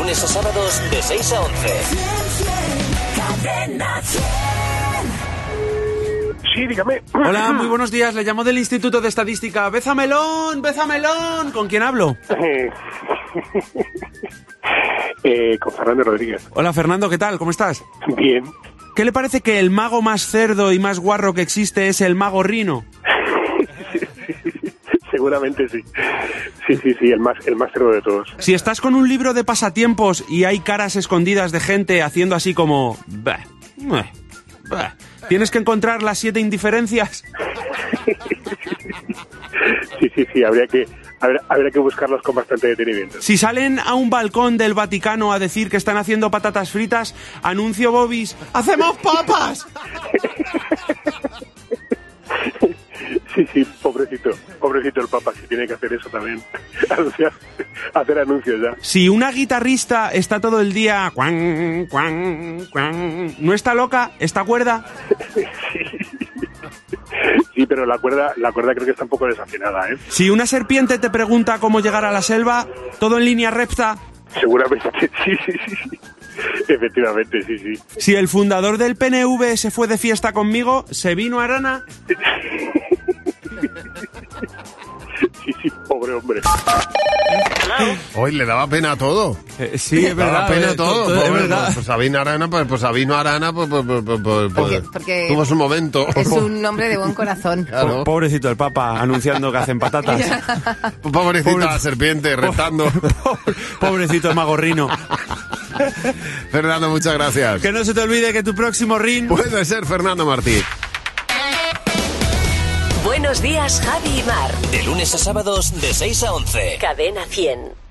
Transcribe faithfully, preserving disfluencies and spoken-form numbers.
lunes a sábados de seis a once. Sí, dígame. Hola, muy buenos días. Le llamo del Instituto de Estadística. ¡Bezamelón! ¡Bezamelón! ¿Con quién hablo? Eh, eh, con Fernando Rodríguez. Hola, Fernando, ¿qué tal? ¿Cómo estás? Bien. ¿Qué le parece que el mago más cerdo y más guarro que existe es el mago Rino? Seguramente sí. Sí, sí, sí, el más, el más cerdo de todos. Si estás con un libro de pasatiempos y hay caras escondidas de gente haciendo así como... Bah, bah, bah, ¿tienes que encontrar las siete indiferencias? Sí, sí, sí, habría que, habría, habría que buscarlos con bastante detenimiento. Si salen a un balcón del Vaticano a decir que están haciendo patatas fritas, anuncio Bobis, ¡hacemos papas! Sí, sí, pobrecito, pobrecito el Papa, si tiene que hacer eso también, anunciar, hacer anuncios ya. Si una guitarrista está todo el día, cuan, cuan, cuan, ¿no está loca? ¿Está cuerda? Sí. Sí, pero la cuerda, la cuerda creo que está un poco desafinada, ¿eh? Si una serpiente te pregunta cómo llegar a la selva, todo en línea recta. Seguramente, sí, sí, sí, sí. Efectivamente, sí, sí. Si el fundador del P N V se fue de fiesta conmigo, ¿se vino a Arana? Sí, sí, pobre hombre. Hoy le daba pena todo. Eh, sí, es Le daba verdad. pena eh, todo. to- to- es Pobre, verdad. Pues, pues Sabina Arana, pues, pues Sabino Arana, pues, pues, pues, pues, pues, Porque- porque tuvo su momento. Es un hombre de buen corazón. Claro. Po- Pobrecito el Papa, anunciando que hacen patatas. Pobrecita Pobre- la serpiente, retando. Pobrecito el mago Rino. Fernando, muchas gracias. Que no se te olvide que tu próximo ring... Puede ser Fernando Martín. Buenos días, Javi y Mar. De lunes a sábados de seis a once. Cadena cien.